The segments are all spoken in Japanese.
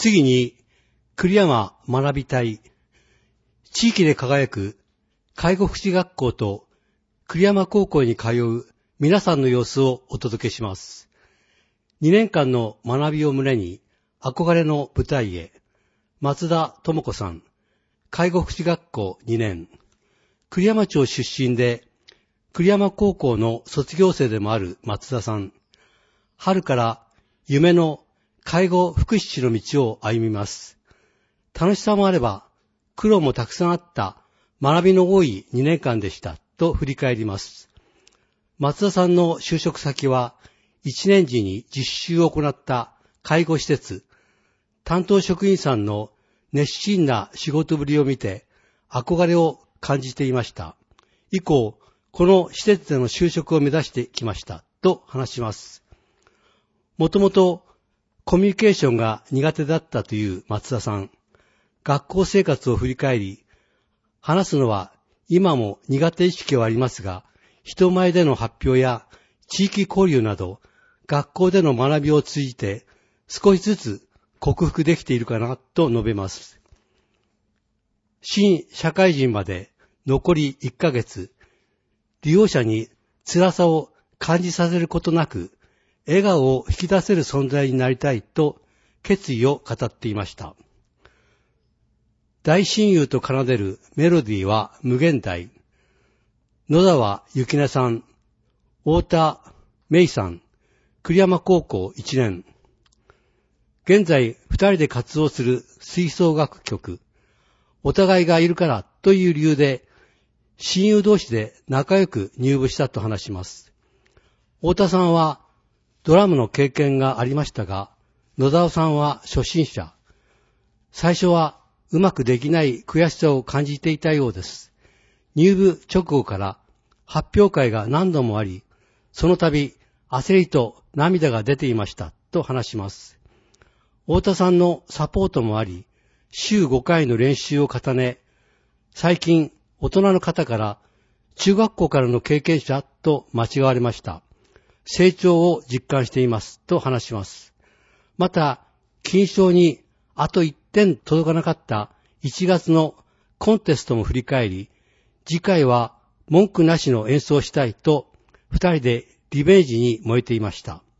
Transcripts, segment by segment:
次に、栗山学び隊、地域で輝く介護福祉学校と栗山高校に通う皆さんの様子をお届けします。2年間の学びを胸に憧れの舞台へ、松田智子さん、介護福祉学校2年、栗山町出身で栗山高校の卒業生でもある松田さん、春から夢の介護福祉士の道を歩みます。楽しさもあれば苦労もたくさんあった学びの多い2年間でしたと振り返ります。松田さんの就職先は1年時に実習を行った介護施設、担当職員さんの熱心な仕事ぶりを見て憧れを感じていました。以降、この施設での就職を目指してきましたと話します。もともとコミュニケーションが苦手だったという松田さん。学校生活を振り返り、話すのは今も苦手意識はありますが、人前での発表や地域交流など、学校での学びを通じて少しずつ克服できているかなと述べます。新社会人まで残り1ヶ月、利用者に辛さを感じさせることなく、笑顔を引き出せる存在になりたいと決意を語っていました。大親友と奏でるメロディーは無限大。野沢幸音さん、太田芽衣さん、栗山高校1年。現在2人で活動する吹奏楽曲。お互いがいるからという理由で親友同士で仲良く入部したと話します。太田さんはドラムの経験がありましたが、野沢さんは初心者。最初はうまくできない悔しさを感じていたようです。入部直後から発表会が何度もあり、その度焦りと涙が出ていましたと話します。太田さんのサポートもあり、週5回の練習を重ね、最近大人の方から中学校からの経験者と間違われました。成長を実感していますと話します。また、金賞にあと1点届かなかった1月のコンテストも振り返り、次回は文句なしの演奏をしたいと2人でリベンジに燃えていました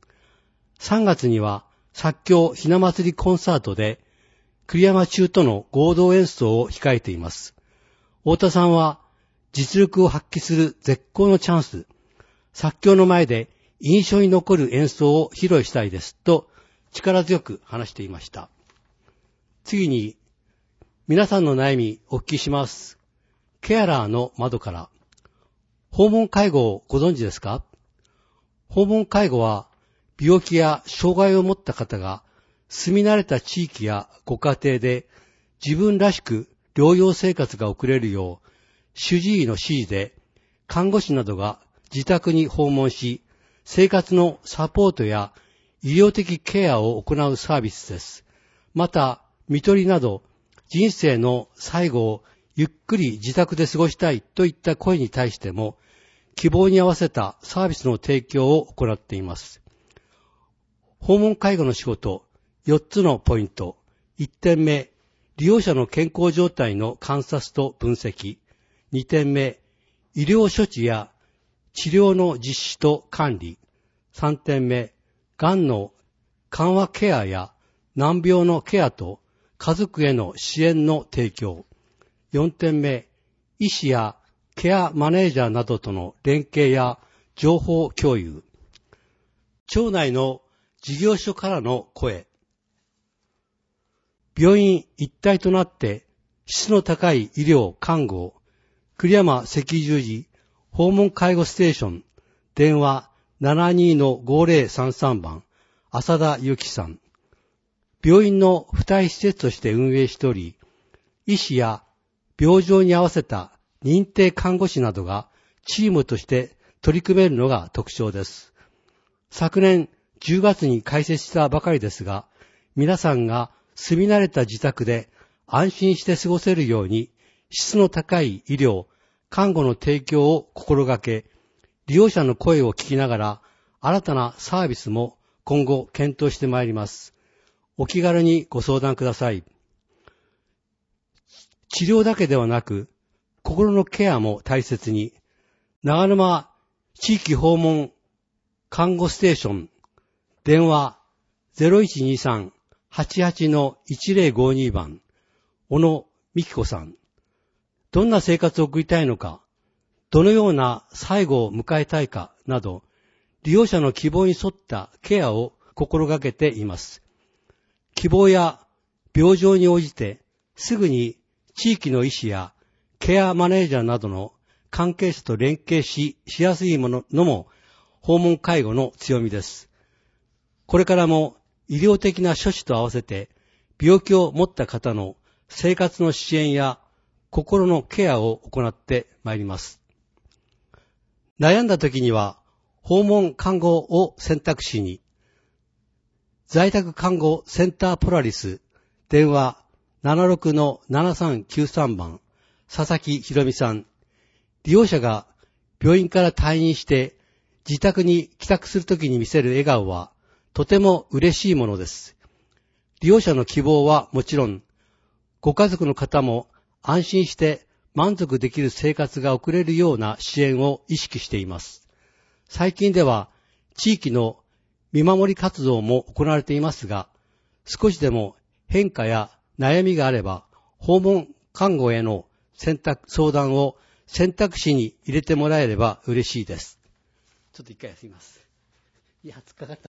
。3月には作協ひな祭りコンサートで栗山中との合同演奏を控えています。太田さんは実力を発揮する絶好のチャンス、作協の前で印象に残る演奏を披露したいですと力強く話していました。次に、皆さんの悩みお聞きします。ケアラーの窓から。訪問介護をご存知ですか？訪問介護は病気や障害を持った方が住み慣れた地域やご家庭で自分らしく療養生活が送れるよう、主治医の指示で看護師などが自宅に訪問し、生活のサポートや医療的ケアを行うサービスです。また、看取りなど人生の最後をゆっくり自宅で過ごしたいといった声に対しても、希望に合わせたサービスの提供を行っています。訪問介護の仕事、4つのポイント。1点目、利用者の健康状態の観察と分析。2点目、医療処置や治療の実施と管理。3点目、がんの緩和ケアや難病のケアと家族への支援の提供。4点目、医師やケアマネージャーなどとの連携や情報共有。町内の事業所からの声。病院一体となって質の高い医療・看護、栗山赤十字訪問介護ステーション、電話 72-5033 番、浅田由紀さん。病院の付帯施設として運営しており、医師や病状に合わせた認定看護師などがチームとして取り組めるのが特徴です。昨年10月に開設したばかりですが、皆さんが住み慣れた自宅で安心して過ごせるように質の高い医療・看護の提供を心がけ、利用者の声を聞きながら新たなサービスも今後検討してまいります。 お気軽にご相談ください。治療だけではなく、心のケアも大切に、長沼地域訪問看護ステーション、電話 0123-88-1052 番、小野美希子さん。どんな生活を送りたいのか、どのような最後を迎えたいかなど、利用者の希望に沿ったケアを心がけています。希望や病状に応じてすぐに地域の医師やケアマネージャーなどの関係者と連携しやすいのも訪問介護の強みです。これからも医療的な処置と合わせて病気を持った方の生活の支援や心のケアを行ってまいります。悩んだ時には訪問看護を選択肢に、在宅看護センターポラリス、電話 76-7393 番、佐々木ひろみさん。利用者が病院から退院して自宅に帰宅するときに見せる笑顔はとても嬉しいものです。利用者の希望はもちろん、ご家族の方も安心して満足できる生活が送れるような支援を意識しています。最近では地域の見守り活動も行われていますが、少しでも変化や悩みがあれば、訪問看護への相談を選択肢に入れてもらえれば嬉しいです。ちょっと一回休みます。いや、突っかかった。